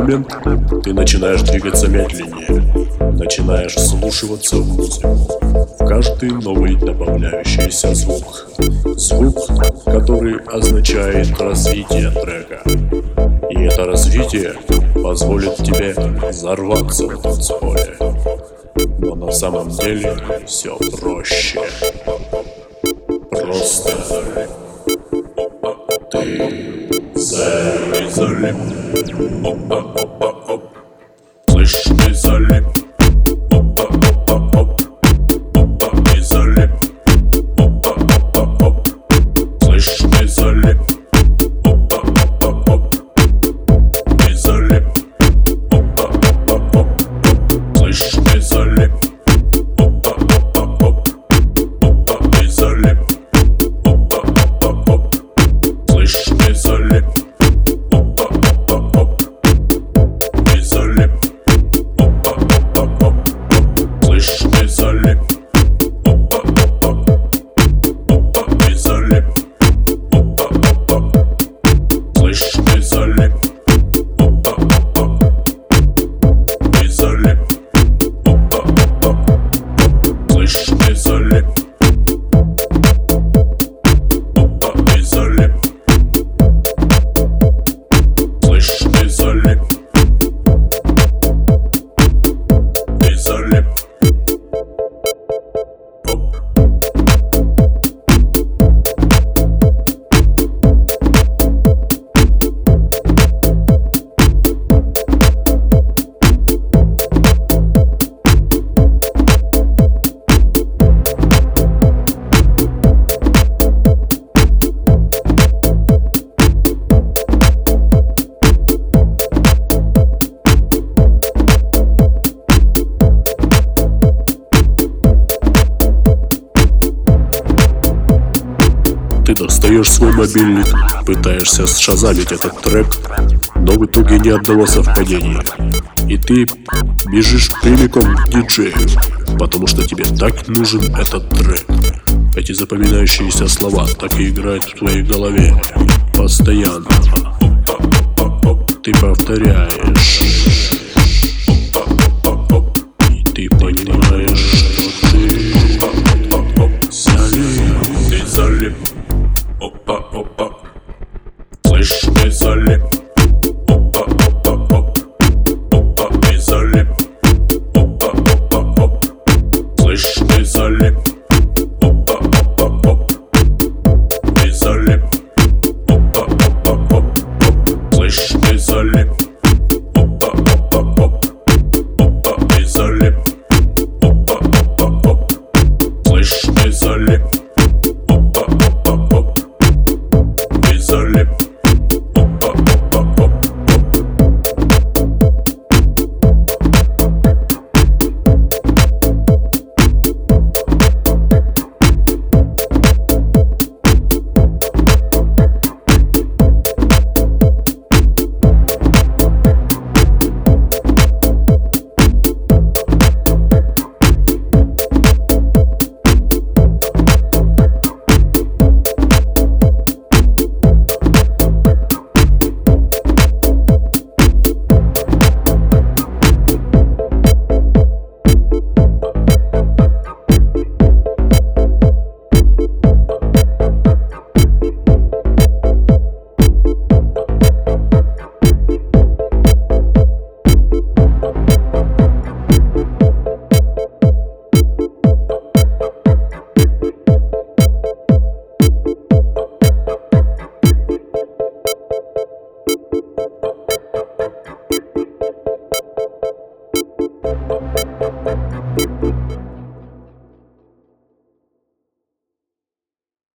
момент ты начинаешь двигаться медленнее, начинаешь вслушиваться в музыку, в каждый новый добавляющийся звук. Звук, который означает развитие трека. И это развитие позволит тебе взорваться в танцполе. Но на самом деле все проще. Просто ты залип. Опа-опа-оп. Слышь, ты залип. Опа-опа-оп. Опа, ты залип. Опа-опа-оп. Слышь, ты залип. Опа-опа-оп. Ты залип. Опа-опа-оп. Слышь, ты залип. Опа-опа-оп. Опа, ты залип. Опа-опа-оп. Слышь, ты залип. Опа-опа-оп. Ты залип. Опа-опа-оп. Слышь, ты залип. Опа-опа-оп. Опа, ты залип. Опа-опа-оп. Слышь, ты залип. Опа-опа-оп. Ты залип. Опа-опа-оп. Слышь, ты залип. Опа, ты залип. Слышь, ты залип. Ты залип. Оп. Ты достаешь свой мобильник, пытаешься сшазамить этот трек, но в итоге ни одного совпадения. И ты бежишь прямиком к диджею, потому что тебе так нужен этот трек. Эти запоминающиеся слова так и играют в твоей голове постоянно. Ты повторяешь.